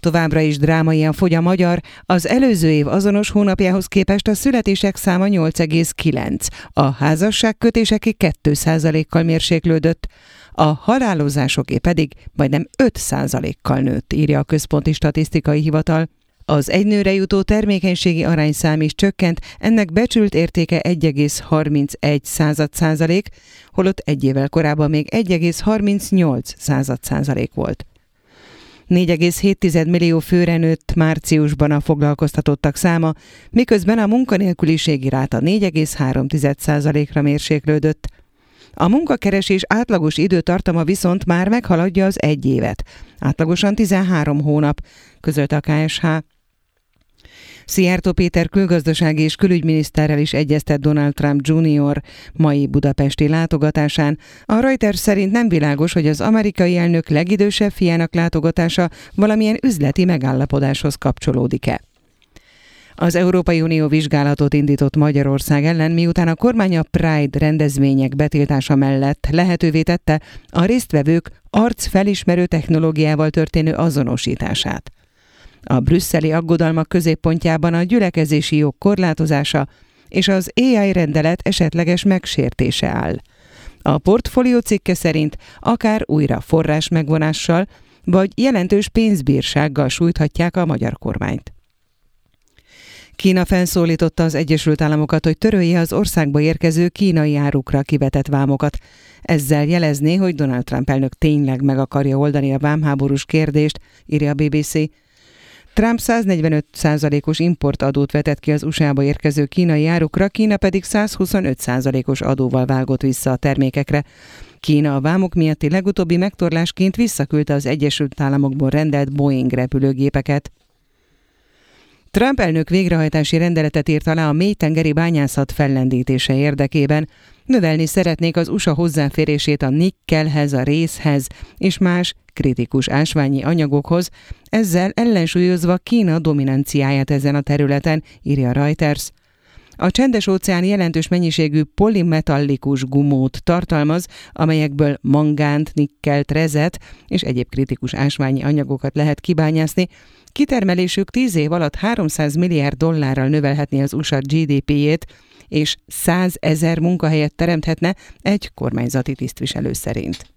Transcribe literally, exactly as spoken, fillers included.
Továbbra is drámaian fogy a magyar, az előző év azonos hónapjához képest a születések száma nyolc egész kilenc, a házasságkötéseké két százalékkal mérséklődött, a halálozásoké pedig majdnem öt százalékkal nőtt, írja a Központi Statisztikai Hivatal. Az egy nőre jutó termékenységi arányszám is csökkent, ennek becsült értéke egy egész harmincegy százalék, holott egy évvel korábban még egy egész harmincnyolc százalék volt. négy egész hét millió főre nőtt márciusban a foglalkoztatottak száma, miközben a munkanélküliségi ráta négy egész három százalékra mérséklődött. A munkakeresés átlagos időtartama viszont már meghaladja az egy évet, átlagosan tizenhárom hónap, közölte a ká es há. Szijjártó Péter külgazdasági és külügyminiszterrel is egyeztet Donald Trump junior mai budapesti látogatásán. A Reuters szerint nem világos, hogy az amerikai elnök legidősebb fiának látogatása valamilyen üzleti megállapodáshoz kapcsolódik-e. Az Európai Unió vizsgálatot indított Magyarország ellen, miután a kormány a Pride rendezvények betiltása mellett lehetővé tette a résztvevők arcfelismerő technológiával történő azonosítását. A brüsszeli aggodalmak középpontjában a gyülekezési jog korlátozása és az á i rendelet esetleges megsértése áll. A Portfólió cikke szerint akár újra forrás megvonással, vagy jelentős pénzbírsággal sújthatják a magyar kormányt. Kína felszólította az Egyesült Államokat, hogy törölje az országba érkező kínai árukra kivetett vámokat. Ezzel jelezné, hogy Donald Trump elnök tényleg meg akarja oldani a vámháborús kérdést, írja a bé bé cé. Trump száznegyvenöt százalékos importadót vetett ki az u es á-ba érkező kínai árukra, Kína pedig százhuszonöt százalékos adóval vágott vissza a termékekre. Kína a vámok miatti legutóbbi megtorlásként visszaküldte az Egyesült Államokból rendelt Boeing repülőgépeket. Trump elnök végrehajtási rendeletet írt alá a mélytengeri bányászat fellendítése érdekében. Növelni szeretnék az u es á hozzáférését a nikkelhez, a rézhez és más kritikus ásványi anyagokhoz, ezzel ellensúlyozva Kína dominanciáját ezen a területen, írja a Reuters. A Csendes-óceán jelentős mennyiségű polimetallikus gumót tartalmaz, amelyekből mangánt, nikkelt, rezet és egyéb kritikus ásványi anyagokat lehet kibányászni. Kitermelésük tíz év alatt háromszáz milliárd dollárral növelhetné az u es á gé dé pé-jét, és százezer munkahelyet teremthetne egy kormányzati tisztviselő szerint.